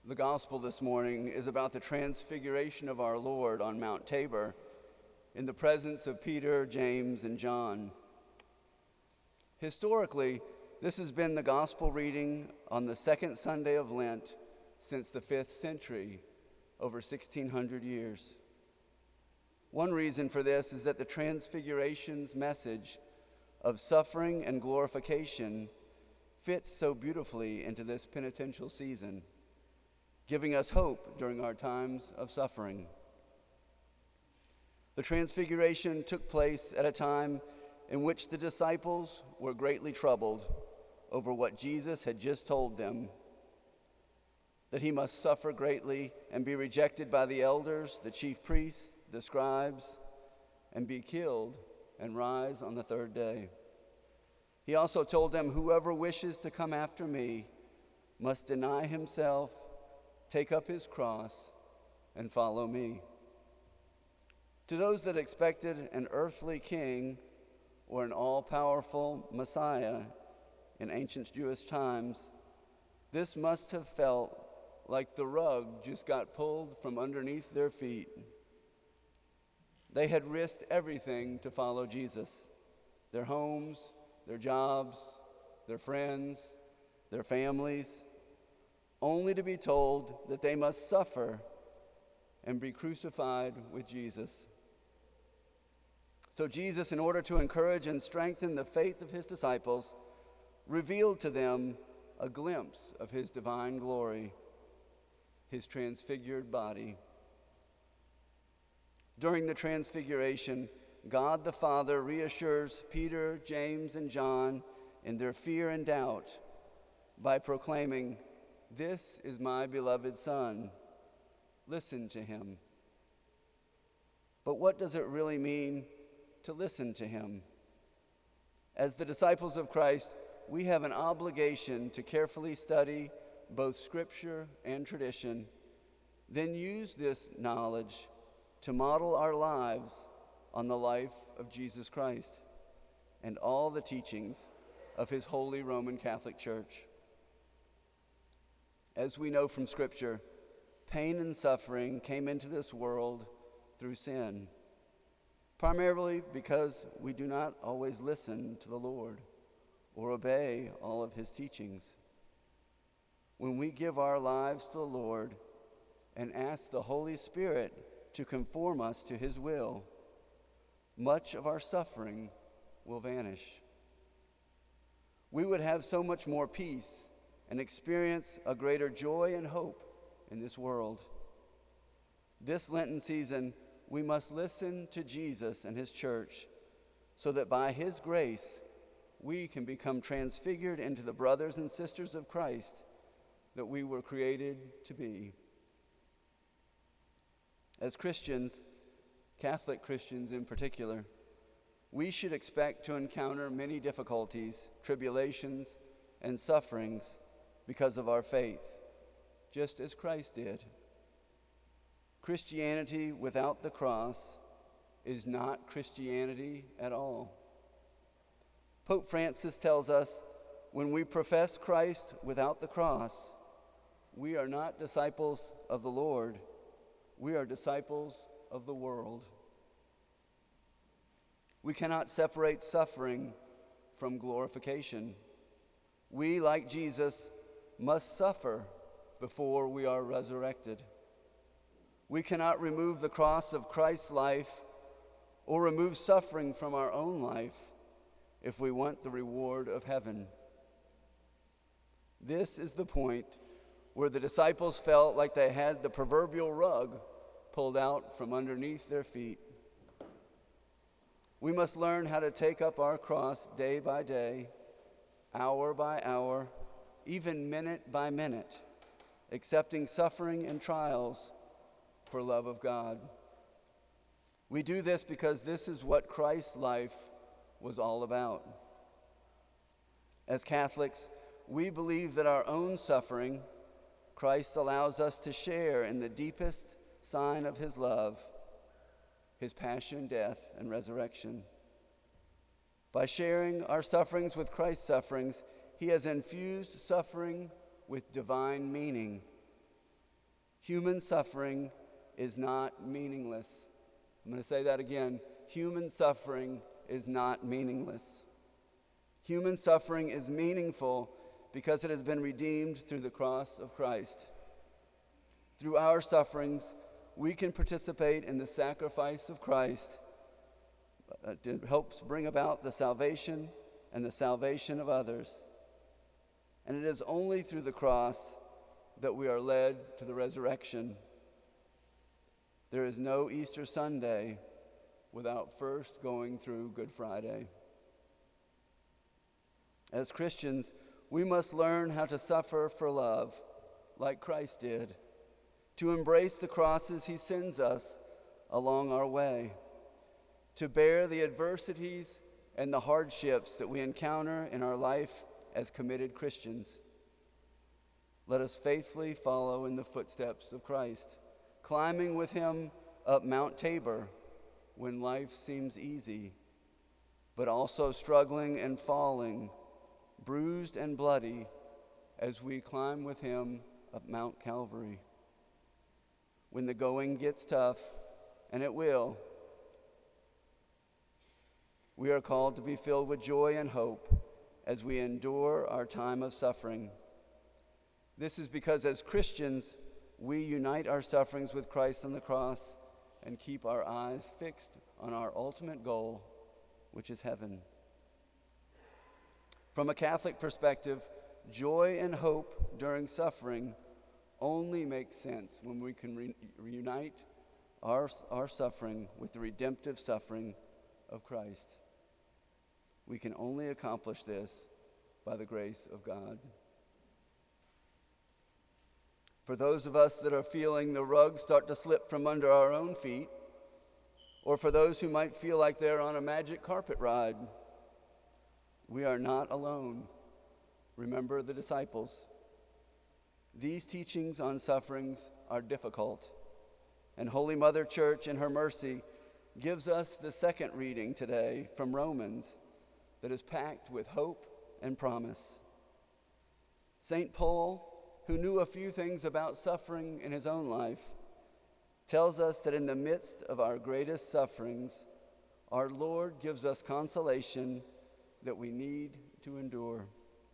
The gospel this morning is about the transfiguration of our Lord on Mount Tabor in the presence of Peter, James, and John. Historically, this has been the gospel reading on the second Sunday of Lent since the 5th century, over 1,600 years. One reason for this is that the Transfiguration's message of suffering and glorification fits so beautifully into this penitential season, giving us hope during our times of suffering. The Transfiguration took place at a time in which the disciples were greatly troubled over what Jesus had just told them, that he must suffer greatly and be rejected by the elders, the chief priests, the scribes, and be killed and rise on the third day. He also told them, "Whoever wishes to come after me must deny himself, take up his cross, and follow me." To those that expected an earthly king or an all-powerful Messiah in ancient Jewish times, this must have felt like the rug just got pulled from underneath their feet. They had risked everything to follow Jesus: their homes, their jobs, their friends, their families, only to be told that they must suffer and be crucified with Jesus. So Jesus, in order to encourage and strengthen the faith of his disciples, revealed to them a glimpse of his divine glory, his transfigured body. During the Transfiguration, God the Father reassures Peter, James, and John in their fear and doubt by proclaiming, "This is my beloved Son. Listen to him." But what does it really mean to listen to him? As the disciples of Christ, we have an obligation to carefully study both Scripture and tradition, then use this knowledge to model our lives on the life of Jesus Christ and all the teachings of his Holy Roman Catholic Church. As we know from Scripture, pain and suffering came into this world through sin, primarily because we do not always listen to the Lord or obey all of his teachings. When we give our lives to the Lord and ask the Holy Spirit to conform us to his will, much of our suffering will vanish. We would have so much more peace and experience a greater joy and hope in this world. This Lenten season, we must listen to Jesus and his church so that by his grace, we can become transfigured into the brothers and sisters of Christ that we were created to be. As Christians, Catholic Christians in particular, we should expect to encounter many difficulties, tribulations, and sufferings because of our faith, just as Christ did. Christianity without the cross is not Christianity at all. Pope Francis tells us, when we profess Christ without the cross, we are not disciples of the Lord, we are disciples of the world. We cannot separate suffering from glorification. We, like Jesus, must suffer before we are resurrected. We cannot remove the cross of Christ's life or remove suffering from our own life if we want the reward of heaven. This is the point where the disciples felt like they had the proverbial rug pulled out from underneath their feet. We must learn how to take up our cross day by day, hour by hour, even minute by minute, accepting suffering and trials for love of God. We do this because this is what Christ's life was all about. As Catholics, we believe that our own suffering, Christ allows us to share in the deepest sign of his love, his passion, death, and resurrection. By sharing our sufferings with Christ's sufferings, he has infused suffering with divine meaning, Human suffering is not meaningless. I'm going to say that again. Human suffering is not meaningless. Human suffering is meaningful because it has been redeemed through the cross of Christ. Through our sufferings, we can participate in the sacrifice of Christ. It helps bring about the salvation and the salvation of others. And it is only through the cross that we are led to the resurrection. There is no Easter Sunday without first going through Good Friday. As Christians, we must learn how to suffer for love, like Christ did, to embrace the crosses he sends us along our way, to bear the adversities and the hardships that we encounter in our life as committed Christians. Let us faithfully follow in the footsteps of Christ, climbing with him up Mount Tabor when life seems easy, but also struggling and falling, bruised and bloody, as we climb with him up Mount Calvary. When the going gets tough, and it will, we are called to be filled with joy and hope as we endure our time of suffering. This is because as Christians, we unite our sufferings with Christ on the cross and keep our eyes fixed on our ultimate goal, which is heaven. From a Catholic perspective, joy and hope during suffering only makes sense when we can reunite our suffering with the redemptive suffering of Christ. We can only accomplish this by the grace of God. For those of us that are feeling the rug start to slip from under our own feet, or for those who might feel like they're on a magic carpet ride, we are not alone. Remember the disciples. These teachings on sufferings are difficult, and Holy Mother Church, in her mercy, gives us the second reading today from Romans that is packed with hope and promise. St. Paul, who knew a few things about suffering in his own life, tells us that in the midst of our greatest sufferings, our Lord gives us consolation that we need to endure.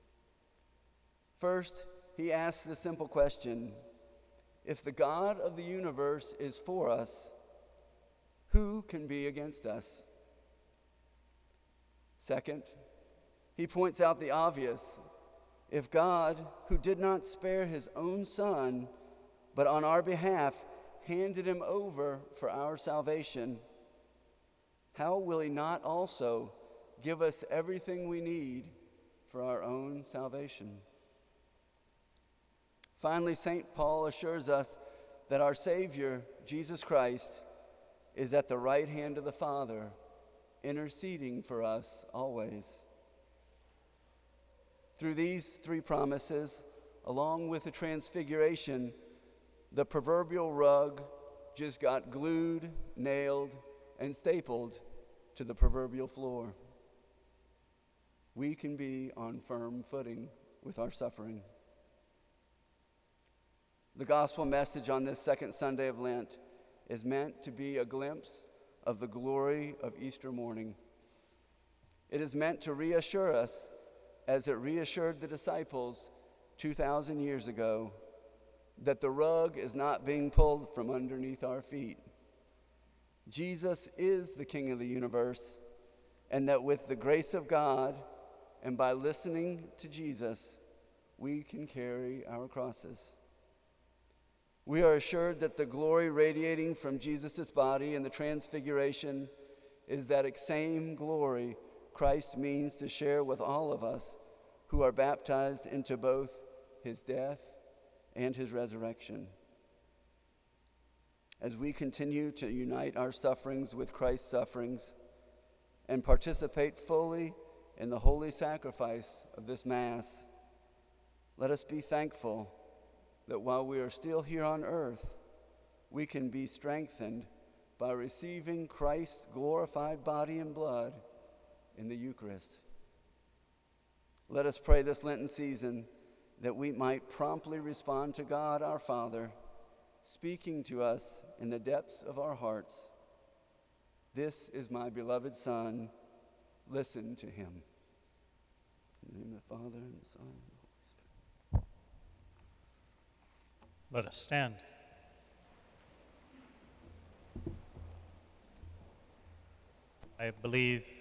First, he asks the simple question: if the God of the universe is for us, who can be against us? Second, he points out the obvious. If God, who did not spare his own Son, but on our behalf handed him over for our salvation, how will he not also give us everything we need for our own salvation? Finally, St. Paul assures us that our Savior, Jesus Christ, is at the right hand of the Father, interceding for us always. Through these three promises, along with the transfiguration, the proverbial rug just got glued, nailed, and stapled to the proverbial floor. We can be on firm footing with our suffering. The gospel message on this second Sunday of Lent is meant to be a glimpse of the glory of Easter morning. It is meant to reassure us, as it reassured the disciples 2,000 years ago, that the rug is not being pulled from underneath our feet. Jesus is the King of the universe, and that with the grace of God and by listening to Jesus, we can carry our crosses. We are assured that the glory radiating from Jesus' body in the transfiguration is that same glory Christ means to share with all of us who are baptized into both his death and his resurrection. As we continue to unite our sufferings with Christ's sufferings and participate fully in the holy sacrifice of this Mass, let us be thankful that while we are still here on earth, we can be strengthened by receiving Christ's glorified body and blood in the Eucharist. Let us pray this Lenten season that we might promptly respond to God our Father speaking to us in the depths of our hearts. This is my beloved Son. Listen to him. In the name of the Father, and the Son, and the Holy Spirit. Let us stand. I believe